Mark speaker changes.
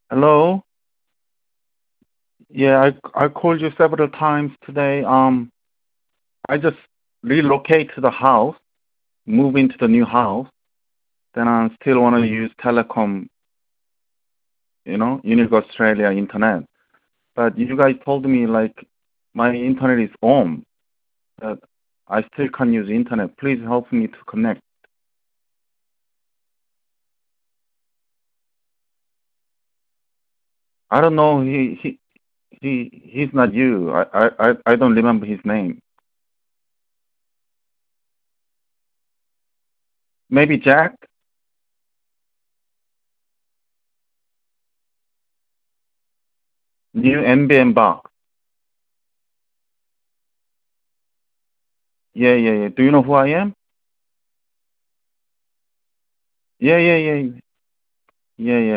Speaker 1: Hello? Yeah, I called you several times today. I just relocate to the house, move into the new house. Then I still want to use telecom, Unique Australia internet. But you guys told me like my internet is on, that I still can't use internet. Please help me to connect. I don't know. He's not you. I don't remember his name. Maybe Jack. New NBN box. Yeah, yeah, yeah. Do you know who I am? Yeah, yeah, yeah, yeah, yeah.